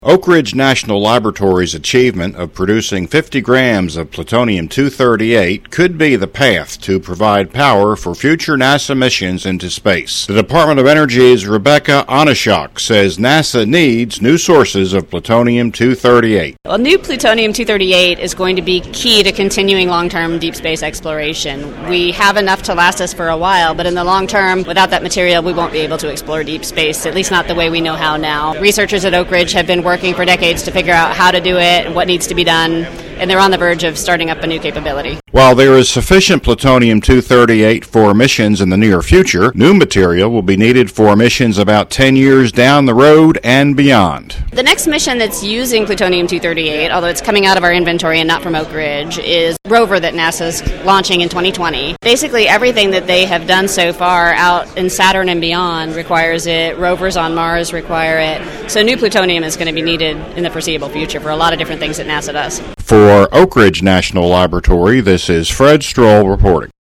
Oak Ridge National Laboratory's achievement of producing 50 grams of plutonium-238 could be the path to provide power for future NASA missions into space. The Department of Energy's Rebecca Onashok says NASA needs new sources of plutonium-238. Well, new plutonium-238 is going to be key to continuing long-term deep space exploration. We have enough to last us for a while, but in the long term, without that material, we won't be able to explore deep space, at least not the way we know how now. Researchers at Oak Ridge have been working for decades to figure out how to do it and what needs to be done, and they're on the verge of starting up a new capability. While there is sufficient plutonium-238 for missions in the near future, new material will be needed for missions about 10 years down the road and beyond. The next mission that's using plutonium-238, although it's coming out of our inventory and not from Oak Ridge, is rover that NASA's launching in 2020. Basically, everything that they have done so far out in Saturn and beyond requires it. Rovers on Mars require it. So new plutonium is going to be needed in the foreseeable future for a lot of different things that NASA does. For Oak Ridge National Laboratory, this is Fred Stroll reporting.